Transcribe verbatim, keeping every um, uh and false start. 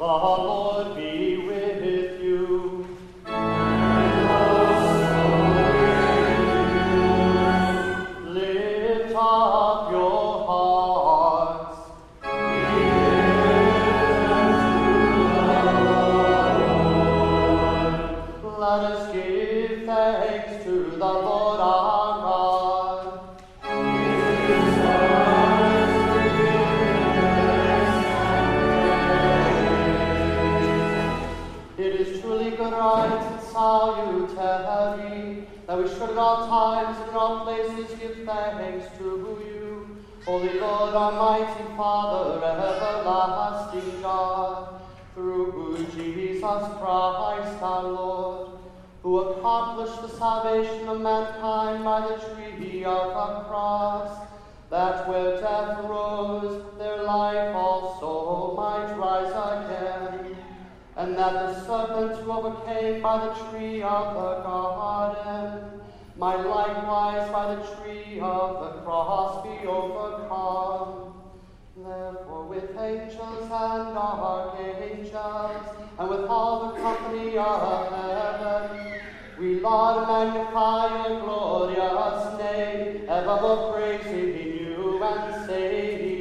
Lord be with you. Lift up your hearts. Let us give thanks to the Lord our God. It is truly good right and salutary that we should at all times and in all places give thanks to you, Holy Lord, Almighty Father, everlasting God, through Jesus Christ our Lord, who accomplished the salvation of mankind by the tree of the cross, that where death rose, their life also might rise again, and that the serpent who overcame by the tree of the garden might likewise by the tree of the cross be overcome. Therefore, with angels and archangels, and with all the company of heaven, we laud and magnify your glorious name, evermore praising you and saying,